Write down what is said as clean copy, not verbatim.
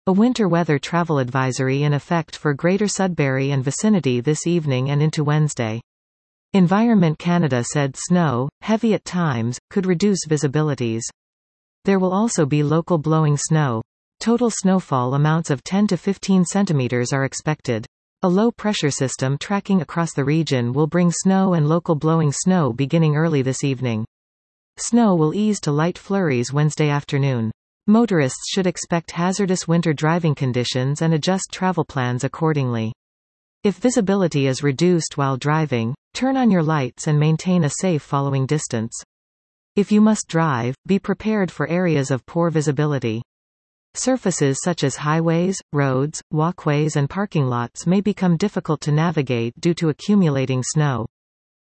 A winter weather travel advisory in effect for Greater Sudbury and vicinity this evening and into Wednesday. Environment Canada said snow, heavy at times, could reduce visibilities. There will also be local blowing snow. Total snowfall amounts of 10 to 15 centimeters are expected. A low-pressure system tracking across the region will bring snow and local blowing snow beginning early this evening. Snow will ease to light flurries Wednesday afternoon. Motorists should expect hazardous winter driving conditions and adjust travel plans accordingly. If visibility is reduced while driving, turn on your lights and maintain a safe following distance. If you must drive, be prepared for areas of poor visibility. Surfaces such as highways, roads, walkways and parking lots may become difficult to navigate due to accumulating snow.